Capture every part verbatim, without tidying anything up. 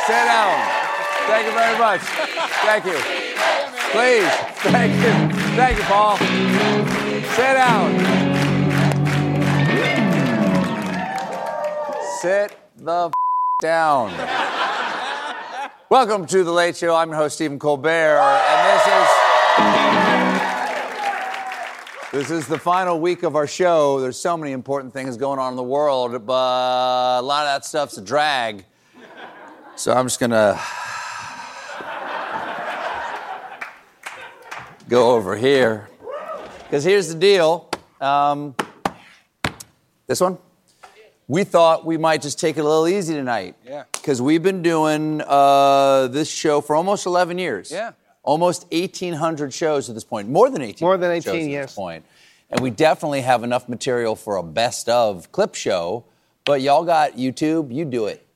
Sit down. Thank you very much. Thank you. Please. Thank you. Thank you, Paul. Sit down. Sit the f- down. Welcome to The Late Show. I'm your host, Stephen Colbert, and this is... This is the final week of our show. There's so many important things going on in the world, but a lot of that stuff's a drag. So I'm just going to go over here. Because here's the deal. Um, this one? We thought we might just take it a little easy tonight. Yeah. Because we've been doing uh, this show for almost eleven years. Yeah. Almost eighteen hundred shows at this point. More than eighteen. More than shows eighteen, at yes. this point. And we definitely have enough material for a best of clip show. But y'all got YouTube. You do it.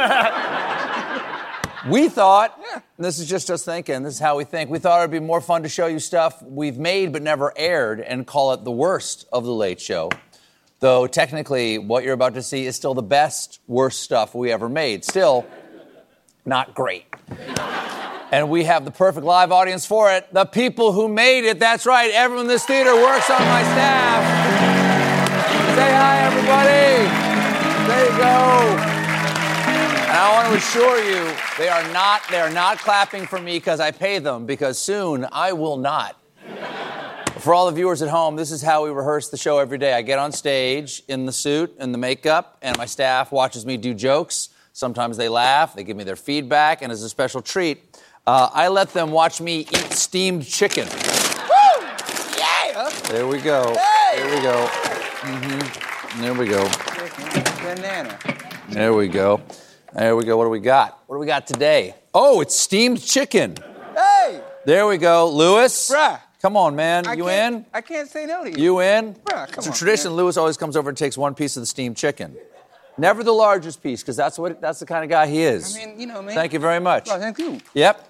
We thought, yeah. and this is just us thinking, this is how we think, we thought it would be more fun to show you stuff we've made but never aired and call it the worst of The Late Show. Though technically what you're about to see is still the best, worst stuff we ever made. Still, not great. And we have the perfect live audience for it. The people who made it. That's right. Everyone in this theater works on my staff. Say hi, everybody. There you go. And I want to assure you, they are not, they are not clapping for me because I pay them, because soon I will not. For all the viewers at home, this is how we rehearse the show every day. I get on stage in the suit and the makeup, and my staff watches me do jokes. Sometimes they laugh, they give me their feedback, and as a special treat, uh, I let them watch me eat steamed chicken. Woo! Yeah! There we go. Hey! There we go. Mm-hmm. There we go. Banana. There we go. There we go. What do we got? What do we got today? Oh, it's steamed chicken. Hey! There we go. Lewis? Bruh. Come on, man. I you can't, in? I can't say no to you. You in? Bruh, come it's a on, tradition. man. Lewis always comes over and takes one piece of the steamed chicken. Never the largest piece, because that's what that's the kind of guy he is. I mean, you know, man. Thank you very much. Oh, thank you. Yep.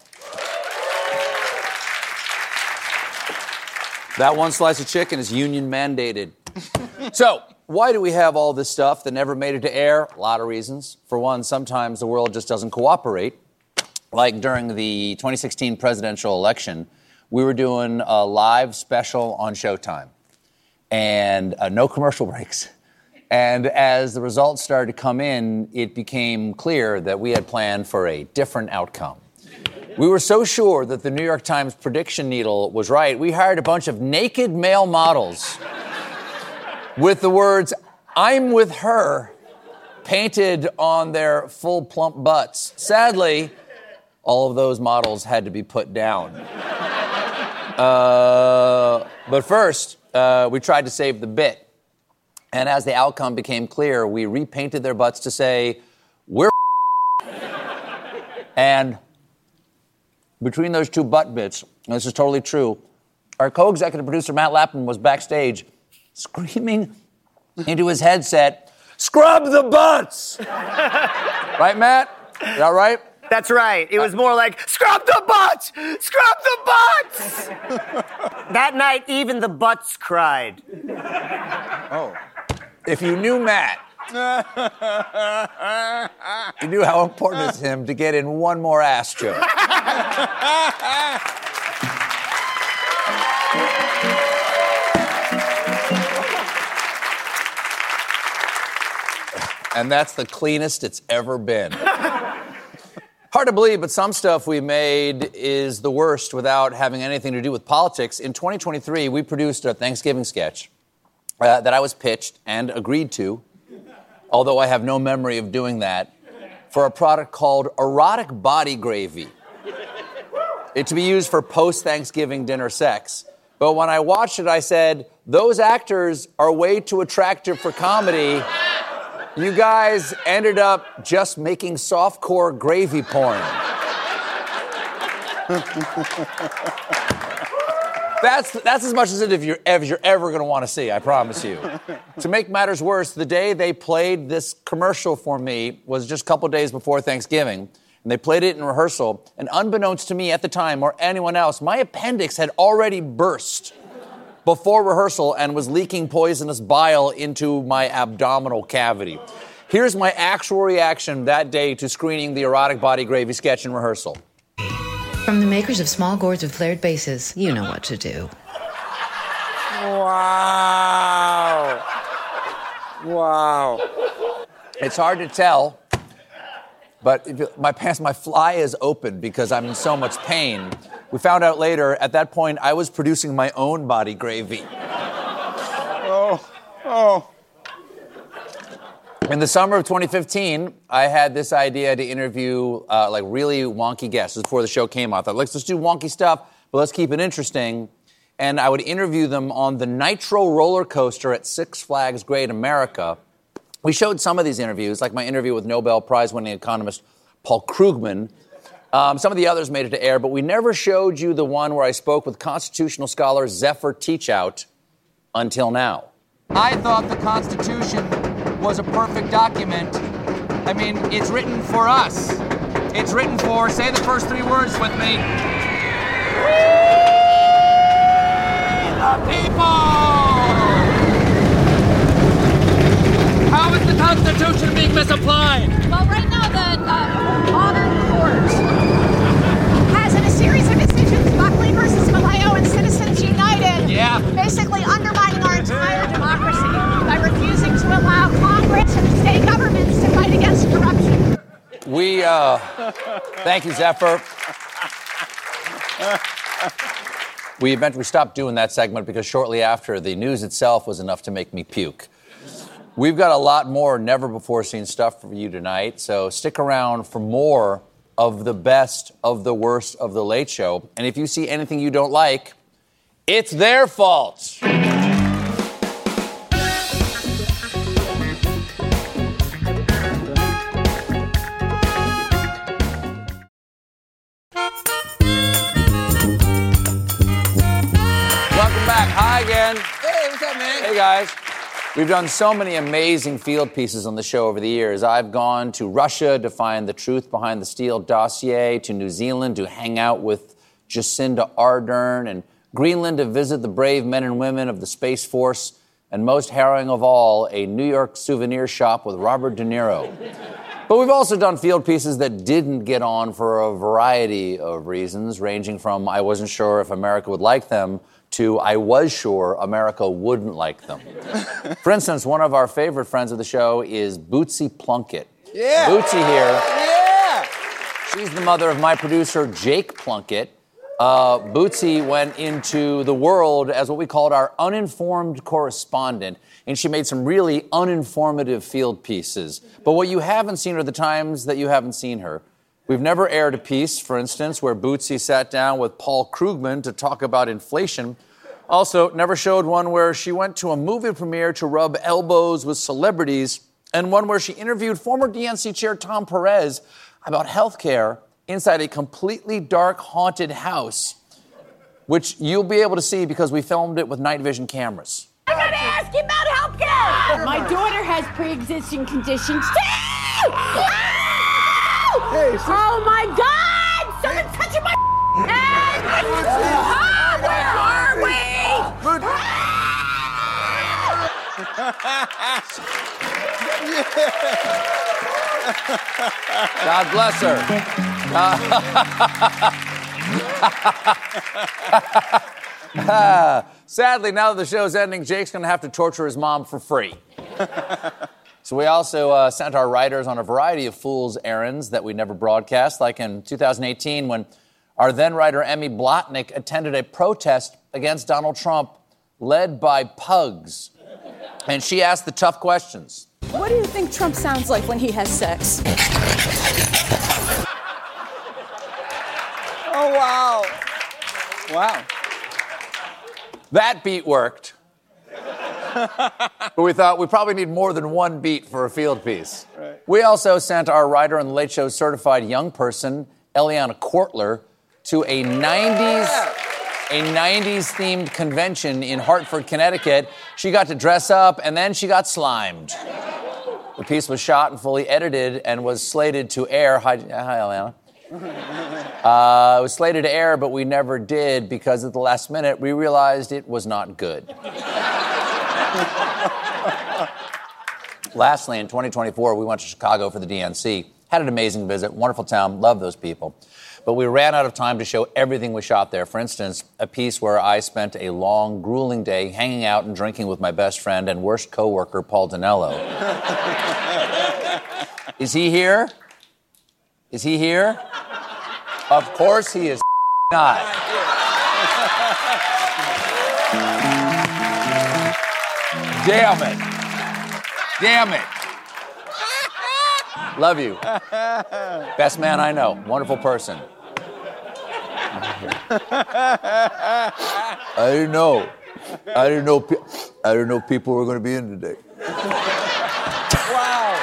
That one slice of chicken is union mandated. So, why do we have all this stuff that never made it to air? A lot of reasons. For one, sometimes the world just doesn't cooperate. Like during the twenty sixteen presidential election, we were doing a live special on Showtime. And uh, no commercial breaks. And as the results started to come in, it became clear that we had planned for a different outcome. We were so sure that the New York Times prediction needle was right, we hired a bunch of naked male models with the words, "I'm with her," painted on their full plump butts. Sadly, all of those models had to be put down. Uh, but first, uh, we tried to save the bit. And as the outcome became clear, we repainted their butts to say, "We're and between those two butt bits, and this is totally true, our co-executive producer, Matt Lapin, was backstage screaming into his headset, "Scrub the butts!" Right, Matt? Is that right? That's right. It was more like, scrub the butts! Scrub the butts! That night, even the butts cried. Oh. If you knew Matt, you knew how important it's to him to get in one more ass joke. And that's the cleanest it's ever been. Hard to believe, but some stuff we made is the worst without having anything to do with politics. In twenty twenty-three, we produced a Thanksgiving sketch uh, that I was pitched and agreed to, although I have no memory of doing that, for a product called Erotic Body Gravy. It to be used for post-Thanksgiving dinner sex. But when I watched it, I said, those actors are way too attractive for comedy. You guys ended up just making softcore gravy porn. That's that's as much as it if you're ever, you're ever going to want to see, I promise you. To make matters worse, the day they played this commercial for me was just a couple days before Thanksgiving. And they played it in rehearsal. And unbeknownst to me at the time or anyone else, my appendix had already burst before rehearsal and was leaking poisonous bile into my abdominal cavity. Here's my actual reaction that day to screening the erotic body gravy sketch in rehearsal. From the makers of small gourds with flared bases, you know what to do. Wow. Wow. It's hard to tell, but if you, my pants, my fly is open because I'm in so much pain. We found out later, at that point, I was producing my own body gravy. Oh. Oh. In the summer of twenty fifteen, I had this idea to interview uh, like really wonky guests. This was before the show came out. I thought, let's just do wonky stuff, but let's keep it interesting. And I would interview them on the Nitro roller coaster at Six Flags Great America. We showed some of these interviews, like my interview with Nobel Prize-winning economist Paul Krugman. Um, some of the others made it to air, but we never showed you the one where I spoke with constitutional scholar Zephyr Teachout until now. I thought the Constitution was a perfect document. I mean, it's written for us. It's written for, say the first three words with me. The people! How is the Constitution being misapplied? Well, right now the uh, modern court has, in a series of decisions, Buckley versus Vallejo and Citizens United, Yeah. basically undermining our entire democracy by refusing to allow Congress and state governments to fight against corruption. We, uh, thank you, Zephyr. We eventually stopped doing that segment because shortly after, the news itself was enough to make me puke. We've got a lot more never-before-seen stuff for you tonight, so stick around for more of the best of the worst of The Late Show. And if you see anything you don't like, it's their fault. Welcome back. Hi again. Hey, what's up, man? Hey, guys. We've done so many amazing field pieces on the show over the years. I've gone to Russia to find the truth behind the Steele dossier, to New Zealand to hang out with Jacinda Ardern, and Greenland to visit the brave men and women of the Space Force, and most harrowing of all, a New York souvenir shop with Robert De Niro. But we've also done field pieces that didn't get on for a variety of reasons, ranging from I wasn't sure if America would like them to I was sure America wouldn't like them. For instance, one of our favorite friends of the show is Bootsy Plunkett. Yeah. Bootsy here. Yeah. She's the mother of my producer, Jake Plunkett. Uh, Bootsy went into the world as what we called our uninformed correspondent, and she made some really uninformative field pieces. But what you haven't seen are the times that you haven't seen her. We've never aired a piece, for instance, where Bootsy sat down with Paul Krugman to talk about inflation. Also, never showed one where she went to a movie premiere to rub elbows with celebrities, and one where she interviewed former D N C chair Tom Perez about health care inside a completely dark, haunted house, which you'll be able to see because we filmed it with night vision cameras. I'm going to ask you about health care. My daughter has pre-existing conditions too! Hey, oh my God! Someone's touching my head! Oh, where are we? God bless her. Uh, sadly, now that the show's ending, Jake's going to have to torture his mom for free. So we also uh, sent our writers on a variety of fool's errands that we never broadcast, like in two thousand eighteen when our then-writer Emmy Blotnick attended a protest against Donald Trump led by pugs. And she asked the tough questions. What do you think Trump sounds like when he has sex? Oh, wow. Wow. That beat worked. But we thought we probably need more than one beat for a field piece. Right. We also sent our writer on The Late Show certified young person, Eliana Kortler, to a nineties a nineties themed convention in Hartford, Connecticut. She got to dress up and then she got slimed. The piece was shot and fully edited and was slated to air. Hi, hi Eliana. Uh, it was slated to air, but we never did because at the last minute we realized it was not good. Lastly, in twenty twenty-four, we went to Chicago for the D N C. Had an amazing visit, wonderful town, love those people. But we ran out of time to show everything we shot there. For instance, a piece where I spent a long, grueling day hanging out and drinking with my best friend and worst coworker, Paul Dinello. Is he here? Is he here? Of course he is not. Damn it. Damn it. Love you. Best man I know. Wonderful person. I didn't know. I didn't know. Pe- I didn't know people were going to be in today. Wow.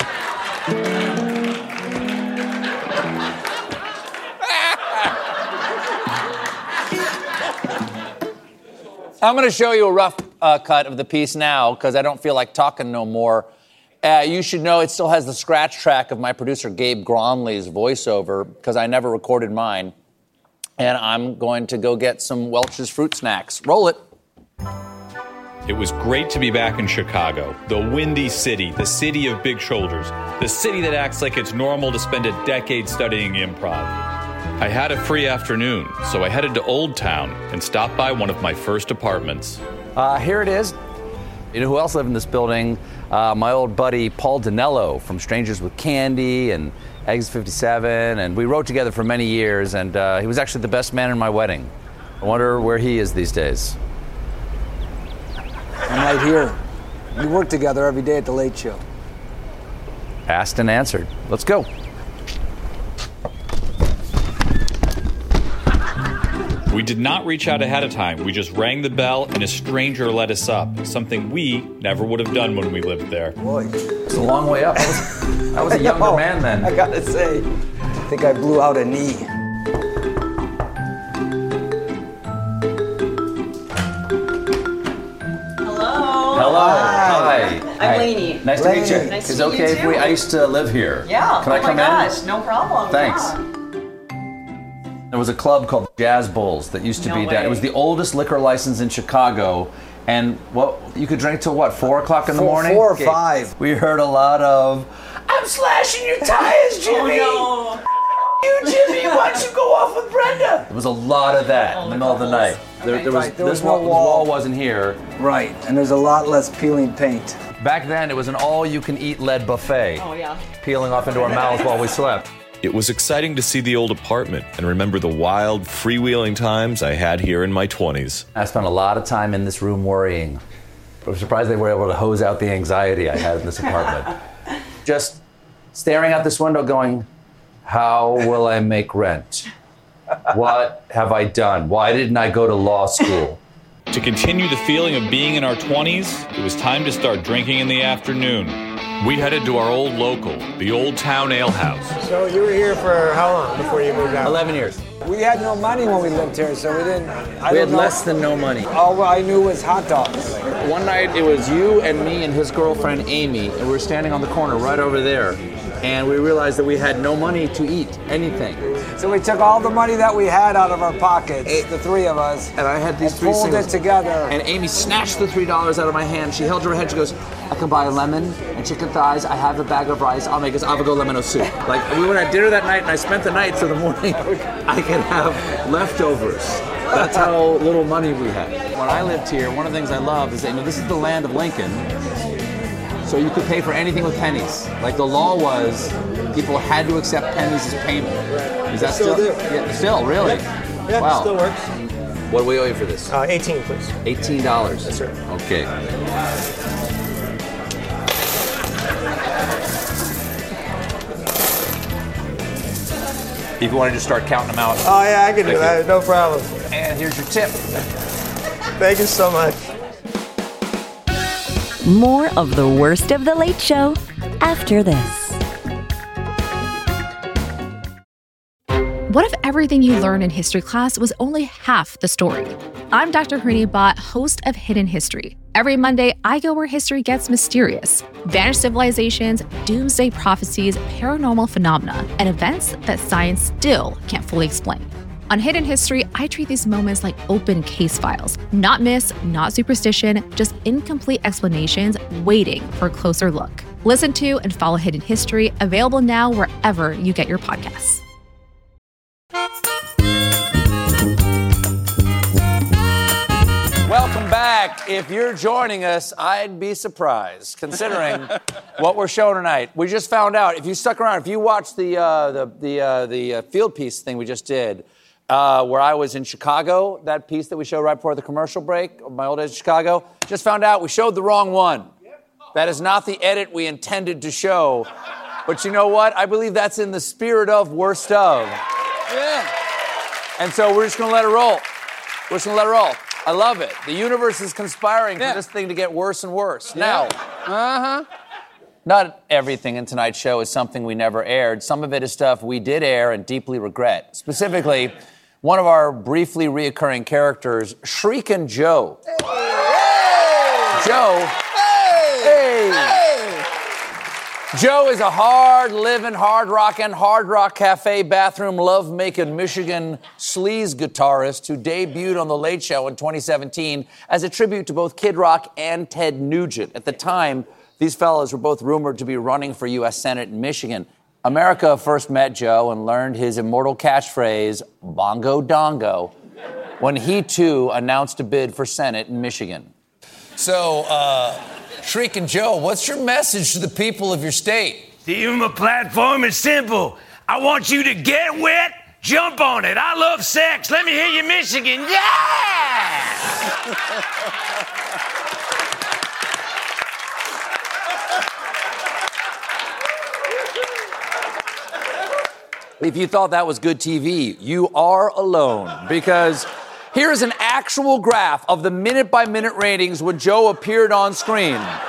I'm going to show you a rough uh, cut of the piece now because I don't feel like talking no more. Uh, you should know it still has the scratch track of my producer Gabe Gronley's voiceover because I never recorded mine. And I'm going to go get some Welch's fruit snacks. Roll it. It was great to be back in Chicago, the windy city, the city of big shoulders, the city that acts like it's normal to spend a decade studying improv. I had a free afternoon, so I headed to Old Town and stopped by one of my first apartments. Uh, here it is. You know who else lived in this building? Uh, my old buddy Paul Dinello from Strangers with Candy and Eggs fifty-seven, and we wrote together for many years, and uh, he was actually the best man in my wedding. I wonder where he is these days. I'm right here. We work together every day at The Late Show. Asked and answered. Let's go. We did not reach out ahead of time. We just rang the bell and a stranger let us up, something we never would have done when we lived there. Boy, It's a long way up. I was, I was a younger man then. I gotta say, I think I blew out a knee. Hello. Hi. I'm Lainey. Nice to meet you. Lainey. Nice Is to it meet okay you if we? too. I used to live here. Yeah. Can oh I come my gosh, in? no problem. Thanks. Yeah. There was a club called Jazz Bulls that used to No be down. way. It was the oldest liquor license in Chicago, and what you could drink till what? Four o'clock in the Four- morning. four or Okay. five. We heard a lot of. I'm slashing your tires, Jimmy. Oh, You, Jimmy, why don't you go off with Brenda? There was a lot of that in the middle of the night. There, Okay. there was, Right, there this was no wall, this wall. wall wasn't here. Right, and there's a lot less peeling paint. Back then, it was an all-you-can-eat lead buffet, Oh yeah. peeling off into our mouths while we slept. It was exciting to see the old apartment and remember the wild, freewheeling times I had here in my twenties. I spent a lot of time in this room worrying. I'm surprised they were able to hose out the anxiety I had in this apartment. Just staring out this window going, how will I make rent? What have I done? Why didn't I go to law school? To continue the feeling of being in our twenties, it was time to start drinking in the afternoon. We headed to our old local, the Old Town Ale House. So you were here for how long before you moved out? eleven years. We had no money when we lived here, so we didn't. I We didn't had know- less than no money. All I knew was hot dogs. One night it was you and me and his girlfriend Amy, and we were standing on the corner right over there. And we realized that we had no money to eat anything. So we took all the money that we had out of our pockets, the three of us, And I had these and three pulled singles. it together. And Amy snatched the three dollars out of my hand. She held her head. She goes, "I can buy a lemon and chicken thighs. I have a bag of rice. I'll make us avogo lemon soup." Like we went at dinner that night, and I spent the night so the morning I could have leftovers. That's how little money we had. When I lived here, one of the things I love is that you know this is the land of Lincoln, so you could pay for anything with pennies. Like the law was, people had to accept pennies as payment. Is that Still still? do. Yeah, still really. Yeah, Wow. still works. What do we owe you for this? Uh, eighteen, please. Eighteen dollars. Yes, sir. Okay. If you want to just start counting them out. Oh yeah, I can do Thank that. you. No problem. And here's your tip. Thank you so much. More of the worst of The Late Show after this. What if everything you learned in history class was only half the story? I'm Doctor Harini Bhatt, host of Hidden History. Every Monday, I go where history gets mysterious. Vanished civilizations, doomsday prophecies, paranormal phenomena, and events that science still can't fully explain. On Hidden History, I treat these moments like open case files. Not myths, not superstition, just incomplete explanations waiting for a closer look. Listen to and follow Hidden History, available now wherever you get your podcasts. Welcome back. If you're joining us, I'd be surprised, considering what we're showing tonight. We just found out, if you stuck around, if you watched the uh, the the, uh, the uh, field piece thing we just did, uh, where I was in Chicago, that piece that we showed right before the commercial break, of my old days in Chicago, just found out we showed the wrong one. That is not the edit we intended to show. But you know what? I believe that's in the spirit of worst of. Yeah. And so we're just going to let it roll. We're just going to let it roll. I love it. The universe is conspiring Yeah. for this thing to get worse and worse. Yeah. Now, Uh-huh. not everything in tonight's show is something we never aired. Some of it is stuff we did air and deeply regret. Specifically, one of our briefly reoccurring characters, Shriekin' Joe. Hey! Joe. Hey! Hey! Hey! Joe is a hard-living, hard-rocking, Hard Rock Cafe bathroom love-making Michigan sleaze guitarist who debuted on The Late Show in twenty seventeen as a tribute to both Kid Rock and Ted Nugent. At the time, these fellows were both rumored to be running for U S Senate in Michigan. America first met Joe and learned his immortal catchphrase, bongo dongo, when he, too, announced a bid for Senate in Michigan. So, uh... Shriekin' Joe, what's your message to the people of your state? The human platform is simple. I want you to get wet, jump on it. I love sex. Let me hear you, Michigan. Yeah! If you thought that was good T V, you are alone, because here is an actual graph of the minute-by-minute ratings when Joe appeared on screen. A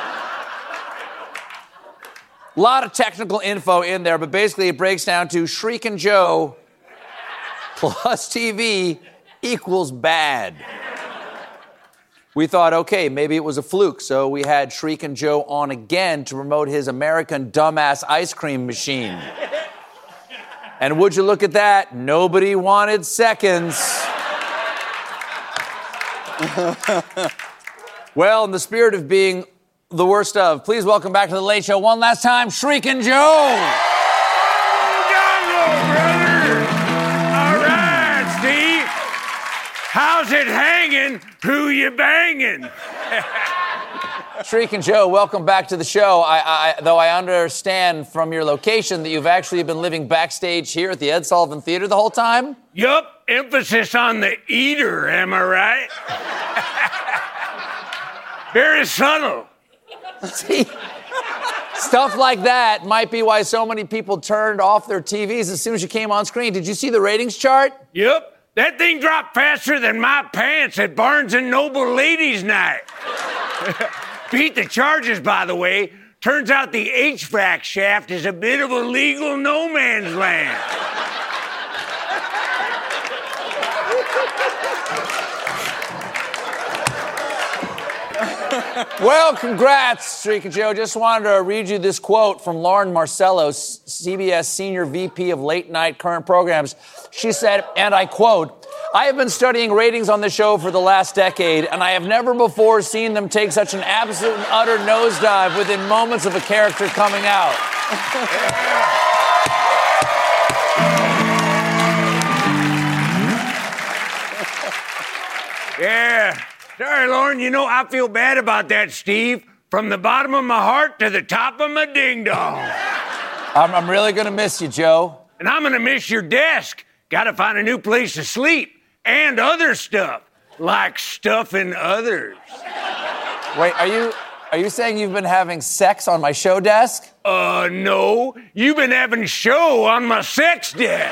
lot of technical info in there, but basically it breaks down to Shriekin' Joe plus T V equals bad. We thought, okay, maybe it was a fluke, so we had Shriekin' Joe on again to promote his American dumbass ice cream machine. And would you look at that? Nobody wanted seconds. Well, in the spirit of being the worst of, please welcome back to The Late Show one last time, Shriekin' Joe. Dongo, brother. All right, Steve. How's it hanging? Who you banging? Shriekin' Joe, welcome back to the show. I, I, though I understand from your location that you've actually been living backstage here at the Ed Sullivan Theater the whole time? Yup. Emphasis on the eater, am I right? Very subtle. See, stuff like that might be why so many people turned off their T Vs as soon as you came on screen. Did you see the ratings chart? Yup. That thing dropped faster than my pants at Barnes and Noble Ladies Night. Beat the charges, by the way. Turns out the H V A C shaft is a bit of a legal no man's land. Well, congrats, Shriekin' Joe. Just wanted to read you this quote from Lauren Marcello, C B S Senior V P of Late Night Current Programs. She said, and I quote, "I have been studying ratings on the show for the last decade, and I have never before seen them take such an absolute and utter nosedive within moments of a character coming out." Yeah. Sorry, Lauren, you know, I feel bad about that, Steve. From the bottom of my heart to the top of my ding-dong. I'm, I'm really going to miss you, Joe. And I'm going to miss your desk. Got to find a new place to sleep. And other stuff. Like stuffing others. Wait, are you are you saying you've been having sex on my show desk? Uh, no. You've been having show on my sex desk.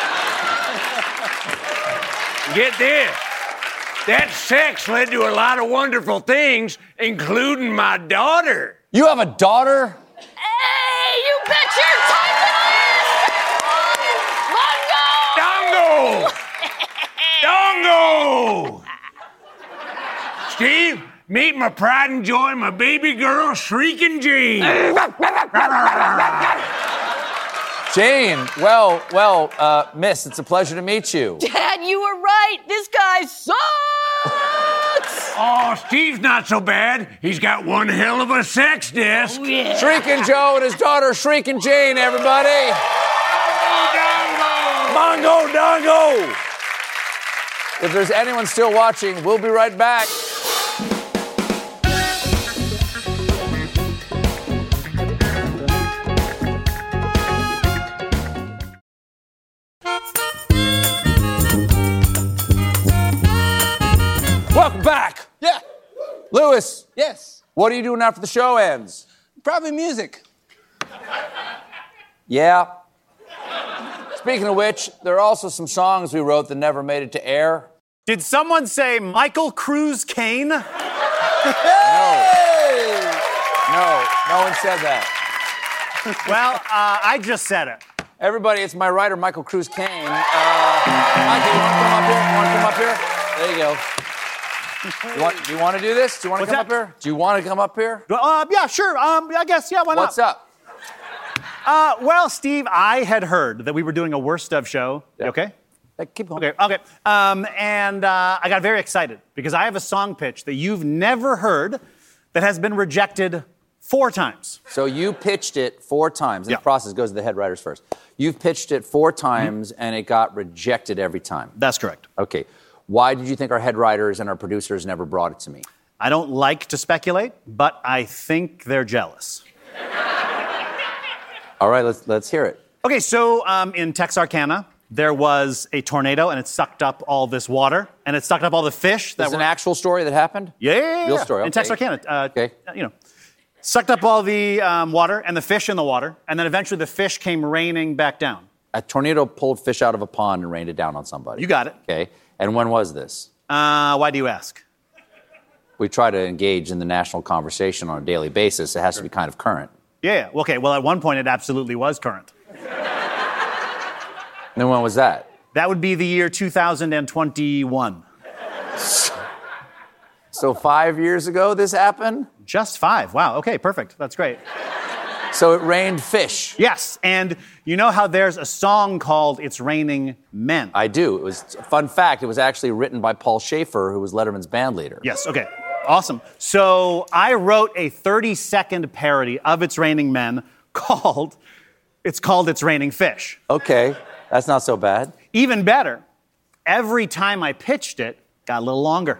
Get this. That sex led to a lot of wonderful things, including my daughter. You have a daughter? Hey, you bet your Dongo! Dongo! Steve, meet my pride and joy, my baby girl, Shriekin' Jean. Jane, well, well, uh, miss, it's a pleasure to meet you. Dad, you were right. This guy sucks. Oh, Steve's not so bad. He's got one hell of a sex disc. Oh, yeah. Shrieking Joe and his daughter, Shrieking Jane, everybody. Mongo Dongo. If there's anyone still watching, we'll be right back. Welcome back. Yeah. Lewis, Yes. what are you doing after the show ends? Probably music. Yeah. Speaking of which, there are also some songs we wrote that never made it to air. Did someone say Michael Cruz Kane? No. No, no one said that. Well, uh, I just said it. Everybody, it's my writer, Michael Cruz Kane. Uh, Michael, you want to come up here? You want to come up here? There you go. You want, do you want to do this? Do you want to What's come that? up here? Do you want to come up here? Uh, yeah, sure. Um, I guess, yeah, why not? What's up? Uh, well, Steve, I had heard that we were doing a worst of show. Yeah. You okay? Hey, keep going. Okay, okay. Um, and uh, I got very excited because I have a song pitch that you've never heard that has been rejected four times. So you pitched it four times. And Yeah. The process goes to the head writers first. You've pitched it four times, mm-hmm. and it got rejected every time. That's correct. Okay. Why did you think our head writers and our producers never brought it to me? I don't like to speculate, but I think they're jealous. All right, let's let's hear it. Okay, so um, in Texarkana, there was a tornado, and it sucked up all this water, and it sucked up all the fish. That That's were an actual story that happened? Yeah, yeah, yeah, Real yeah. story, In okay. Texarkana, uh, Okay. you know, sucked up all the um, water and the fish in the water, and then eventually the fish came raining back down. A tornado pulled fish out of a pond and rained it down on somebody. You got it. Okay. And when was this? Uh, why do you ask? We try to engage in the national conversation on a daily basis. It has to be kind of current. Yeah, yeah. Okay, well, at one point it absolutely was current. And then when was that? That would be the year two thousand twenty-one. So five years ago this happened? Just five. Wow, okay, perfect. That's great. So it rained fish. Yes, and you know how there's a song called It's Raining Men? I do. It was a fun fact. It was actually written by Paul Schaefer, who was Letterman's band leader. Yes, okay. Awesome. So I wrote a thirty-second parody of It's Raining Men called, it's called It's Raining Fish. Okay, that's not so bad. Even better, every time I pitched it, got a little longer.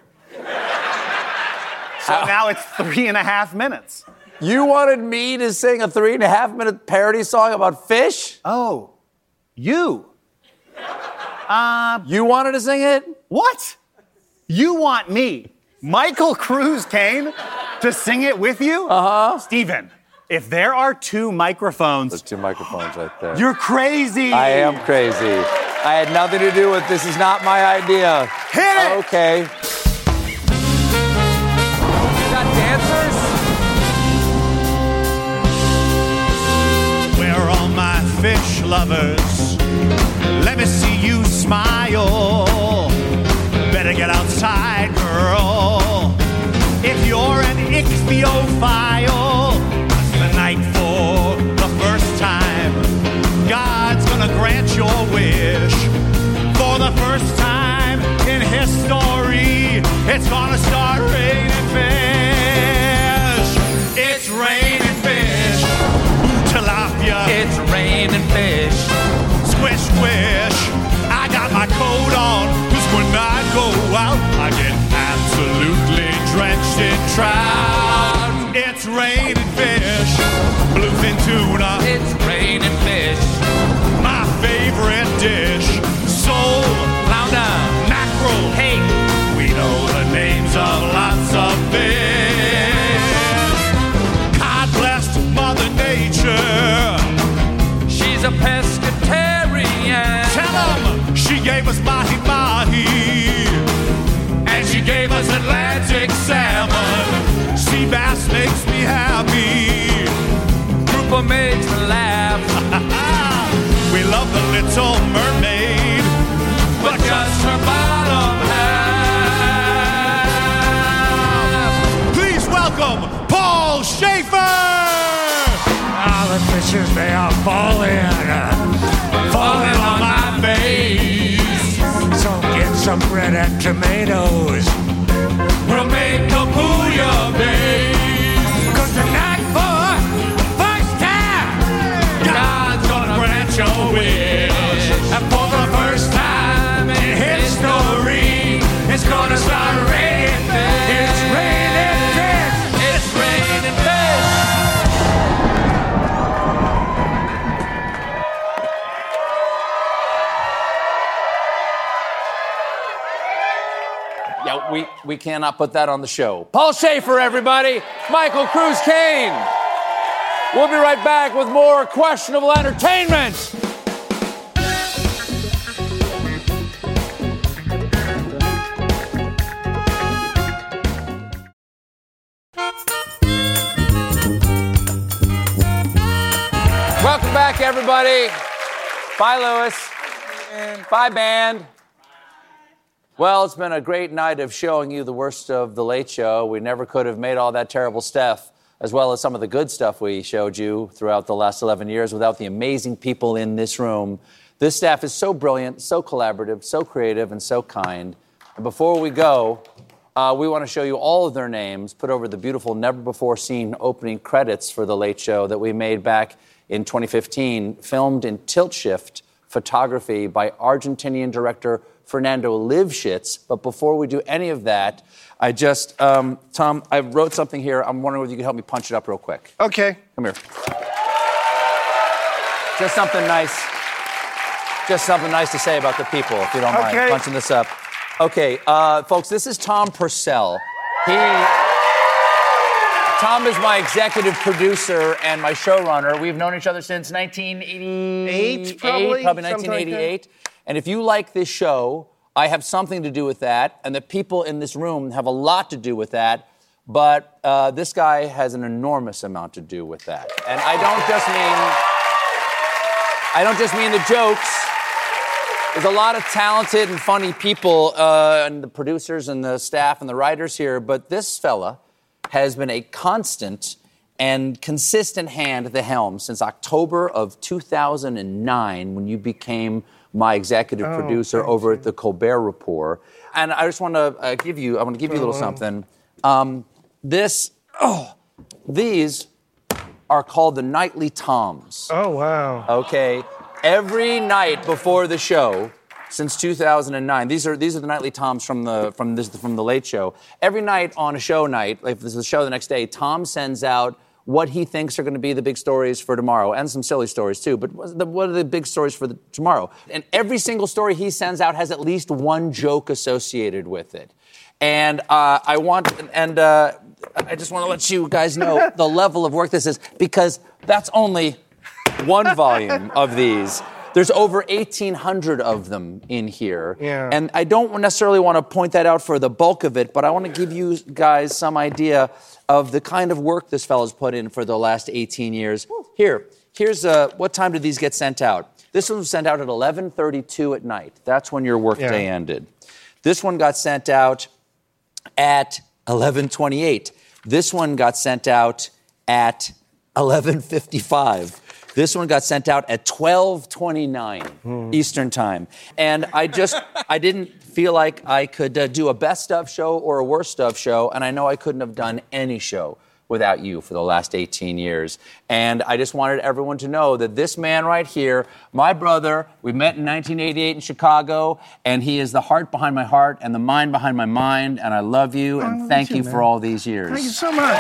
So now it's three and a half minutes. You wanted me to sing a three and a half minute parody song about fish? Oh, you. Uh, you wanted to sing it? What? You want me, Michael Cruz Kane, to sing it with you? Uh-huh. Steven, if there are two microphones... There's two microphones right there. You're crazy. I am crazy. I had nothing to do with this. Is not my idea. Hit it! Okay. You got dancers? Where are my fish lovers? Let me see you smile. Better get outside, girl. If you're an ichthyophile, the night for the first time, God's gonna grant your wish. For the first time in history, it's gonna start raining fish. It's raining fish. Tilapia. It's raining fish. Squish, squish. I got my coat on, cause when I go out, I get absolutely drenched in trout. It's raining fish. Bluefin tuna. It's raining fish. My favorite dish. Sole. Flounder. Mackerel. Hey. We know the names of lots of fish. God bless Mother Nature. She's a pescatarian. Tell 'em she gave us mahi-mahi. And she gave us Atlantic salmon. Sea bass makes me happy. Grouper makes me laugh. We love the Little Mermaid, but just her bottom half. Please welcome Paul Schaefer! Ah, the fishes, they are falling. some bread and tomatoes. We'll make a bouillabaisse. Cause tonight for the first time, God's gonna grant your wish. and for the first time in history, it's gonna start raining fish. It's raining fish. It's raining fish. Yeah, we, we cannot put that on the show. Paul Schaefer, everybody. Michael Cruz Kane. We'll be right back with more questionable entertainment. Welcome back, everybody. Bye, Lewis. Bye, band. Well, it's been a great night of showing you the worst of The Late Show. We never could have made all that terrible stuff, as well as some of the good stuff we showed you throughout the last eleven years, without the amazing people in this room. This staff is so brilliant, so collaborative, so creative, and so kind. And before we go, uh, we want to show you all of their names, put over the beautiful, never-before-seen opening credits for The Late Show that we made back in twenty fifteen, filmed in tilt shift photography by Argentinian director Fernando Lifshitz. But before we do any of that, I just, um, Tom, I wrote something here. I'm wondering if you could help me punch it up real quick. Okay. Come here. Just something nice. Just something nice to say about the people, if you don't mind Okay. punching this up. Okay, uh, folks, this is Tom Purcell. He... Tom is my executive producer and my showrunner. We've known each other since nineteen eighty-eight, Eight, probably, probably something like nineteen eighty-eight. And if you like this show, I have something to do with that, and the people in this room have a lot to do with that. But uh, this guy has an enormous amount to do with that, and I don't just mean I don't just mean the jokes. There's a lot of talented and funny people, uh, and the producers and the staff and the writers here, but this fella has been a constant and consistent hand at the helm since October of two thousand nine, when you became my executive Oh, producer over at the Colbert Report. And I just want to uh, give you, I want to give you a little something. Um, this, oh, these are called the Nightly Toms. Oh, wow. Okay, every night before the show, since two thousand nine, these are these are the Nightly Toms from the from this from the Late Show. Every night on a show night, like if this is a show the next day, Tom sends out what he thinks are going to be the big stories for tomorrow, and some silly stories too. But what's the, what are the big stories for the, tomorrow? And every single story he sends out has at least one joke associated with it. And uh, I want, and uh, I just want to let you guys know the level of work this is, because that's only one volume of these. There's over eighteen hundred of them in here. Yeah. And I don't necessarily want to point that out for the bulk of it, but I want to give you guys some idea of the kind of work this fellow's put in for the last eighteen years. Here, here's uh, what time did these get sent out? This one was sent out at eleven thirty-two at night. That's when your workday Yeah. ended. This one got sent out at eleven twenty-eight. This one got sent out at eleven fifty-five. This one got sent out at twelve twenty-nine Hmm. Eastern Time. And I just, I didn't feel like I could uh, do a best of show or a worst of show, and I know I couldn't have done any show without you for the last eighteen years. And I just wanted everyone to know that this man right here, my brother, we met in nineteen eighty-eight in Chicago, and he is the heart behind my heart and the mind behind my mind, and I love you, and love thank you you too, for man. all these years. Thank you so much.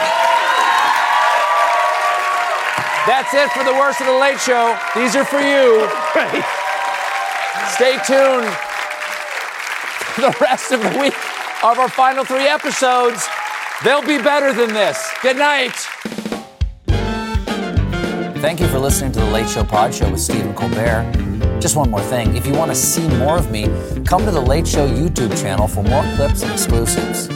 That's it for the worst of the Late Show. These are for you. Stay tuned for the rest of the week of our final three episodes. They'll be better than this. Good night. Thank you for listening to the Late Show Pod Show with Stephen Colbert. Just one more thing. If you want to see more of me, come to the Late Show YouTube channel for more clips and exclusives.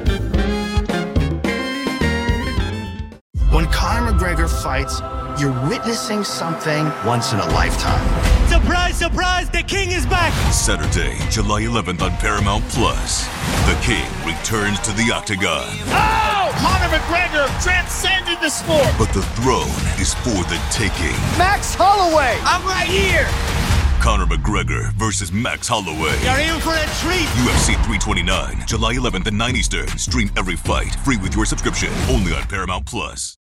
When Conor McGregor fights, you're witnessing something once in a lifetime. Surprise, surprise, the king is back! Saturday, July eleventh on Paramount Plus. The King returns to the octagon. Oh! Conor McGregor transcended the sport! But the throne is for the taking. Max Holloway! I'm right here! Conor McGregor versus Max Holloway. You're in for a treat. U F C three twenty-nine, July eleventh at nine Eastern. Stream every fight free with your subscription only on Paramount Plus.